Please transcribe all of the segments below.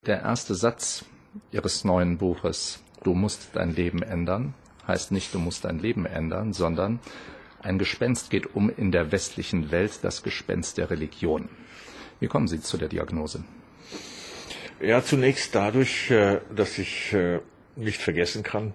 Der erste Satz Ihres neuen Buches, Du musst dein Leben ändern, heißt nicht, du musst dein Leben ändern, sondern ein Gespenst geht um in der westlichen Welt, das Gespenst der Religion. Wie kommen Sie zu der Diagnose? Ja, zunächst dadurch, dass ich nicht vergessen kann,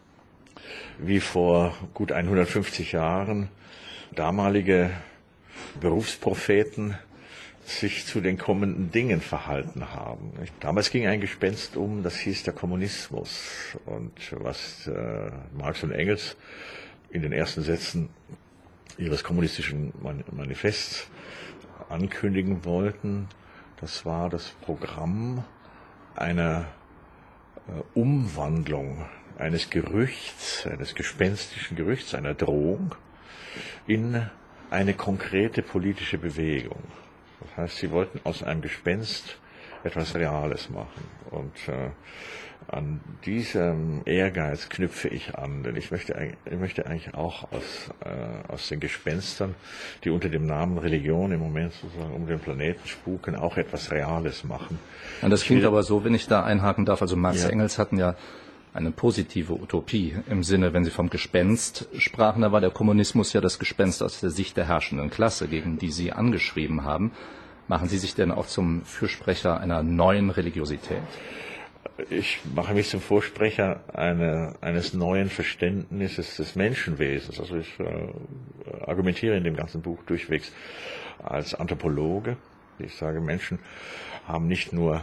wie vor gut 150 Jahren damalige Berufspropheten sich zu den kommenden Dingen verhalten haben. Damals ging ein Gespenst um, das hieß der Kommunismus. Und was Marx und Engels in den ersten Sätzen ihres kommunistischen Manifests ankündigen wollten, das war das Programm einer Umwandlung eines Gerüchts, eines gespenstischen Gerüchts, einer Drohung in eine konkrete politische Bewegung. Das heißt, sie wollten aus einem Gespenst etwas Reales machen. Und an diesem Ehrgeiz knüpfe ich an, denn ich möchte eigentlich auch aus den Gespenstern, die unter dem Namen Religion im Moment sozusagen um den Planeten spuken, auch etwas Reales machen. Und das klingt aber so, wenn ich da einhaken darf, also Marx und Engels hatten ja eine positive Utopie im Sinne, wenn sie vom Gespenst sprachen, da war der Kommunismus ja das Gespenst aus der Sicht der herrschenden Klasse, gegen die Sie angeschrieben haben. Machen Sie sich denn auch zum Fürsprecher einer neuen Religiosität? Ich mache mich zum Vorsprecher eines neuen Verständnisses des Menschenwesens. Also ich argumentiere in dem ganzen Buch durchwegs als Anthropologe. Ich sage, Menschen haben nicht nur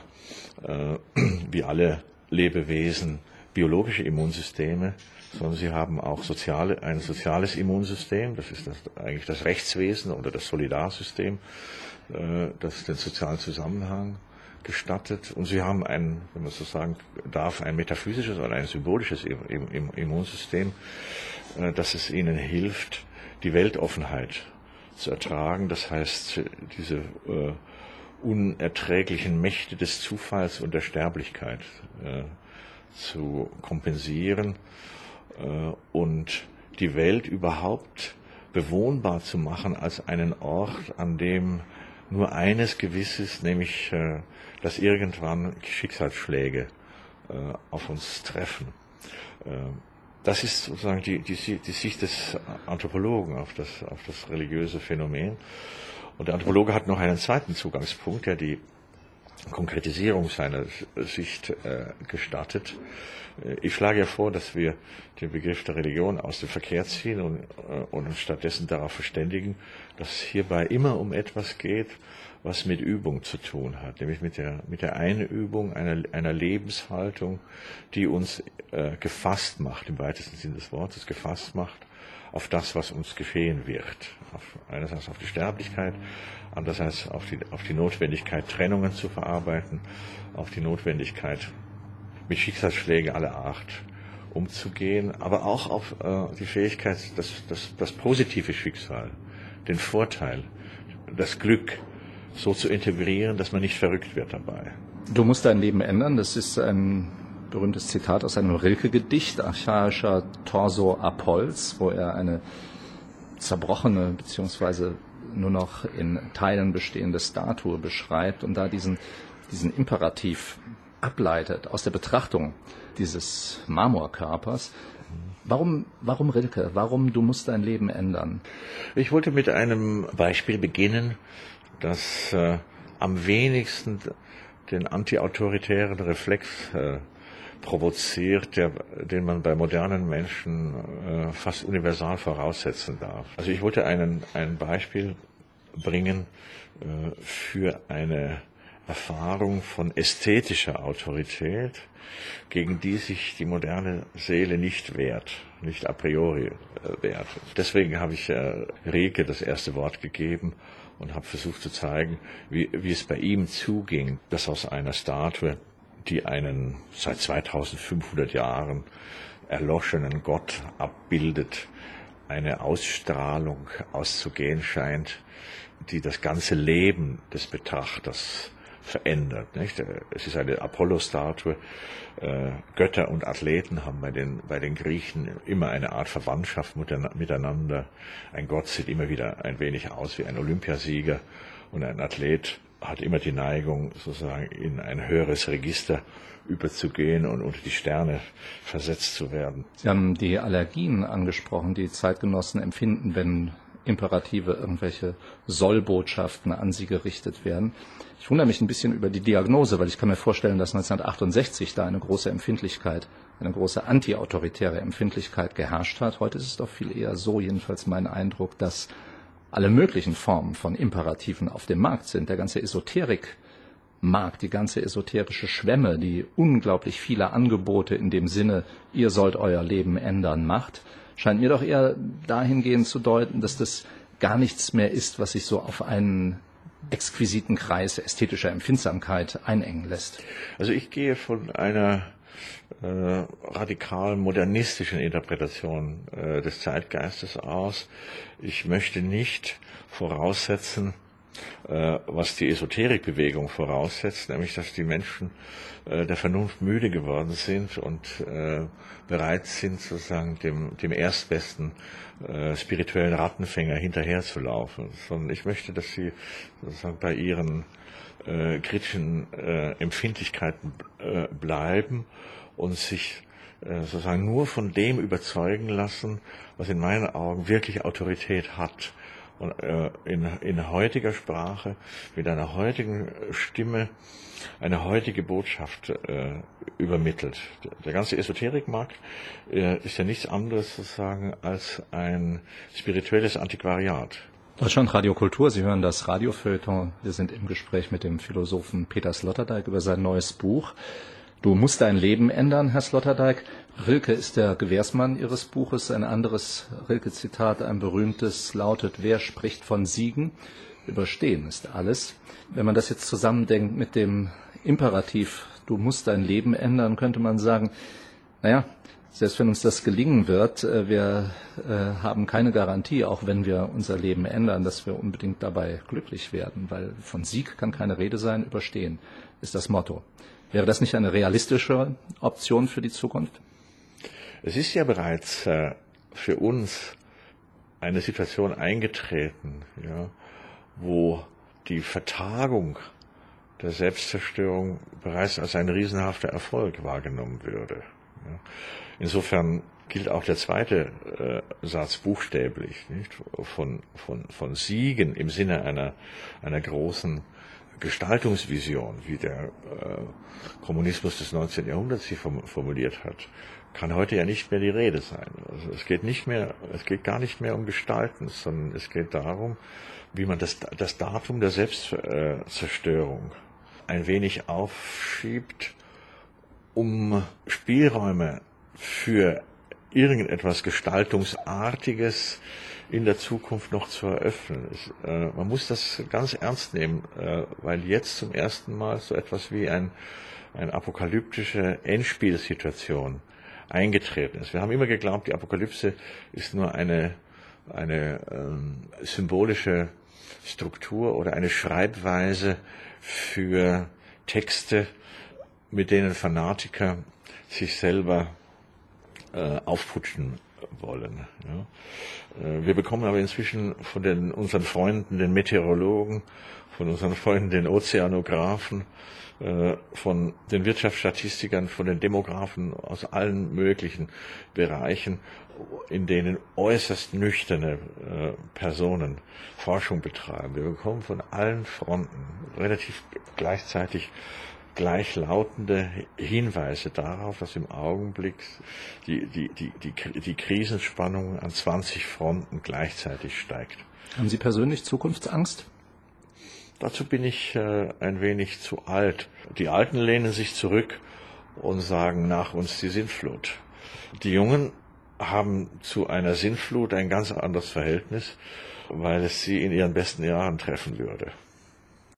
wie alle Lebewesen biologische Immunsysteme, sondern sie haben auch ein soziales Immunsystem. Das ist eigentlich das Rechtswesen oder das Solidarsystem, das den sozialen Zusammenhang gestattet. Und sie haben wenn man so sagen darf, ein metaphysisches oder ein symbolisches Immunsystem, das es ihnen hilft, die Weltoffenheit zu ertragen. Das heißt, diese unerträglichen Mächte des Zufalls und der Sterblichkeit zu kompensieren und die Welt überhaupt bewohnbar zu machen als einen Ort, an dem nur eines gewiss ist, nämlich, dass irgendwann Schicksalsschläge auf uns treffen. Das ist sozusagen die Sicht des Anthropologen auf das religiöse Phänomen. Und der Anthropologe hat noch einen zweiten Zugangspunkt, der die Konkretisierung seiner Sicht gestattet. Ich schlage ja vor, dass wir den Begriff der Religion aus dem Verkehr ziehen und uns stattdessen darauf verständigen, dass es hierbei immer um etwas geht, was mit Übung zu tun hat, nämlich mit der Einübung einer Lebenshaltung, die uns gefasst macht, im weitesten Sinne des Wortes, gefasst macht auf das, was uns geschehen wird. Einerseits auf die Sterblichkeit, andererseits auf die Notwendigkeit, Trennungen zu verarbeiten, auf die Notwendigkeit, mit Schicksalsschlägen aller Art umzugehen, aber auch auf die Fähigkeit, das positive Schicksal, den Vorteil, das Glück so zu integrieren, dass man nicht verrückt wird dabei. Du musst dein Leben ändern, das ist ein berühmtes Zitat aus einem Rilke-Gedicht, Archaischer Torso Apolls, wo er eine zerbrochene beziehungsweise nur noch in Teilen bestehende Statue beschreibt und da diesen Imperativ ableitet aus der Betrachtung dieses Marmorkörpers. Warum Rilke? Warum du musst dein Leben ändern? Ich wollte mit einem Beispiel beginnen, das am wenigsten den antiautoritären Reflex provoziert, den man bei modernen Menschen fast universal voraussetzen darf. Also ich wollte ein Beispiel bringen für eine Erfahrung von ästhetischer Autorität, gegen die sich die moderne Seele nicht wehrt, nicht a priori wehrt. Deswegen habe ich Rilke das erste Wort gegeben und habe versucht zu zeigen, wie es bei ihm zuging, dass aus einer Statue, die einen seit 2500 Jahren erloschenen Gott abbildet, eine Ausstrahlung auszugehen scheint, die das ganze Leben des Betrachters verändert. Nicht? Es ist eine Apollo-Statue. Götter und Athleten haben bei den Griechen immer eine Art Verwandtschaft miteinander. Ein Gott sieht immer wieder ein wenig aus wie ein Olympiasieger und ein Athlet hat immer die Neigung, sozusagen in ein höheres Register überzugehen und unter die Sterne versetzt zu werden. Sie haben die Allergien angesprochen, die Zeitgenossen empfinden, wenn Imperative, irgendwelche Sollbotschaften an sie gerichtet werden. Ich wundere mich ein bisschen über die Diagnose, weil ich kann mir vorstellen, dass 1968 da eine große Empfindlichkeit, eine große antiautoritäre Empfindlichkeit geherrscht hat. Heute ist es doch viel eher so, jedenfalls mein Eindruck, dass alle möglichen Formen von Imperativen auf dem Markt sind. Der ganze Esoterikmarkt, die ganze esoterische Schwemme, die unglaublich viele Angebote in dem Sinne, ihr sollt euer Leben ändern, macht, scheint mir doch eher dahingehend zu deuten, dass das gar nichts mehr ist, was sich so auf einen exquisiten Kreis ästhetischer Empfindsamkeit einengen lässt. Also ich gehe von einer radikal modernistischen Interpretation des Zeitgeistes aus. Ich möchte nicht voraussetzen, was die Esoterikbewegung voraussetzt, nämlich dass die Menschen der Vernunft müde geworden sind und bereit sind, sozusagen dem erstbesten spirituellen Rattenfänger hinterherzulaufen. Sondern ich möchte, dass sie sozusagen bei ihren kritischen Empfindlichkeiten bleiben und sich sozusagen nur von dem überzeugen lassen, was in meinen Augen wirklich Autorität hat. Und in heutiger Sprache, mit einer heutigen Stimme, eine heutige Botschaft übermittelt. Der ganze Esoterikmarkt ist ja nichts anderes sozusagen als ein spirituelles Antiquariat. Deutschland Radio Kultur, Sie hören das Radiofeuilleton. Wir sind im Gespräch mit dem Philosophen Peter Sloterdijk über sein neues Buch. Du musst dein Leben ändern, Herr Sloterdijk. Rilke ist der Gewährsmann Ihres Buches. Ein anderes Rilke-Zitat, ein berühmtes, lautet: Wer spricht von Siegen? Überstehen ist alles. Wenn man das jetzt zusammendenkt mit dem Imperativ, du musst dein Leben ändern, könnte man sagen, naja, selbst wenn uns das gelingen wird, wir haben keine Garantie, auch wenn wir unser Leben ändern, dass wir unbedingt dabei glücklich werden, weil von Sieg kann keine Rede sein, überstehen ist das Motto. Wäre das nicht eine realistische Option für die Zukunft? Es ist ja bereits für uns eine Situation eingetreten, ja, wo die Vertagung der Selbstzerstörung bereits als ein riesenhafter Erfolg wahrgenommen würde. Ja. Insofern gilt auch der zweite Satz buchstäblich, nicht? Von Siegen im Sinne einer großen Gestaltungsvision, wie der Kommunismus des 19. Jahrhunderts sie formuliert hat, kann heute ja nicht mehr die Rede sein. Also es geht gar nicht mehr um Gestalten, sondern es geht darum, wie man das Datum der Selbstzerstörung ein wenig aufschiebt, um Spielräume für irgendetwas Gestaltungsartiges in der Zukunft noch zu eröffnen. Man muss das ganz ernst nehmen, weil jetzt zum ersten Mal so etwas wie eine apokalyptische Endspielsituation eingetreten ist. Wir haben immer geglaubt, die Apokalypse ist nur eine symbolische Struktur oder eine Schreibweise für Texte, mit denen Fanatiker sich selber aufputschen wollen. Ja. Wir bekommen aber inzwischen von unseren Freunden, den Meteorologen, von unseren Freunden, den Ozeanographen, von den Wirtschaftsstatistikern, von den Demografen aus allen möglichen Bereichen, in denen äußerst nüchterne Personen Forschung betreiben. Wir bekommen von allen Fronten relativ gleichzeitig gleichlautende Hinweise darauf, dass im Augenblick die Krisenspannung an 20 Fronten gleichzeitig steigt. Haben Sie persönlich Zukunftsangst? Dazu bin ich ein wenig zu alt. Die Alten lehnen sich zurück und sagen, nach uns die Sintflut. Die Jungen haben zu einer Sintflut ein ganz anderes Verhältnis, weil es sie in ihren besten Jahren treffen würde.